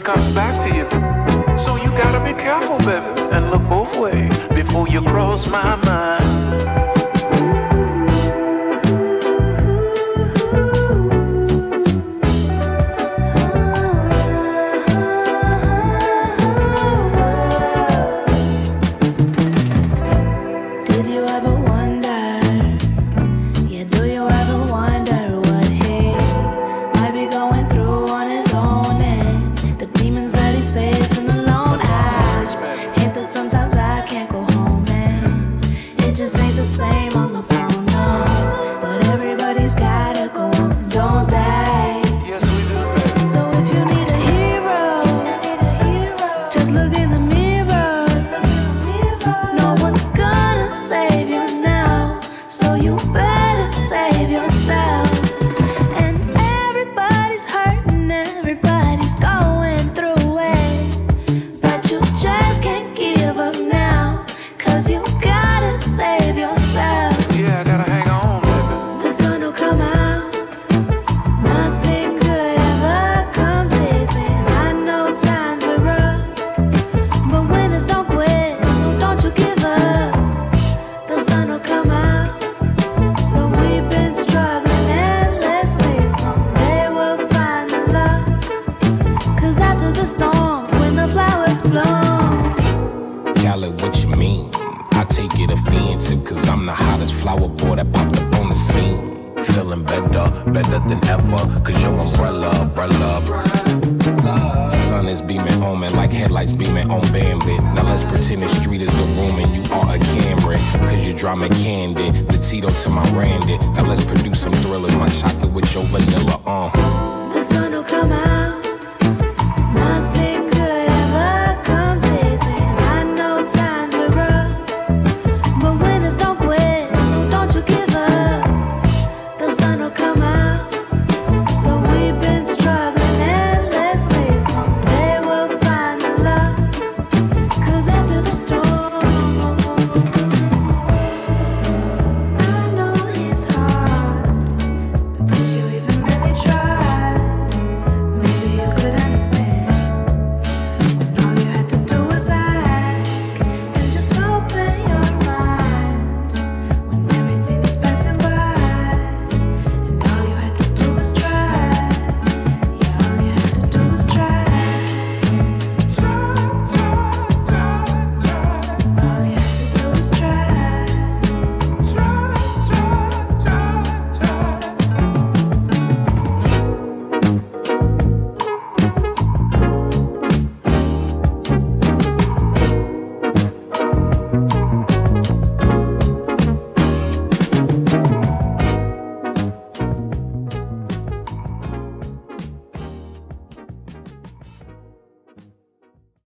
comes back to you. So you gotta be careful, baby, and look both ways before you cross my mind. Better than ever, cause your umbrella. Sun is beaming on me like headlights beaming on Bambit. Now let's pretend the street is a room and you are a Cameron. Cause you drama candid, the Tito to my Randy. Now let's produce some thrillers, my chocolate with your vanilla. The sun will come out.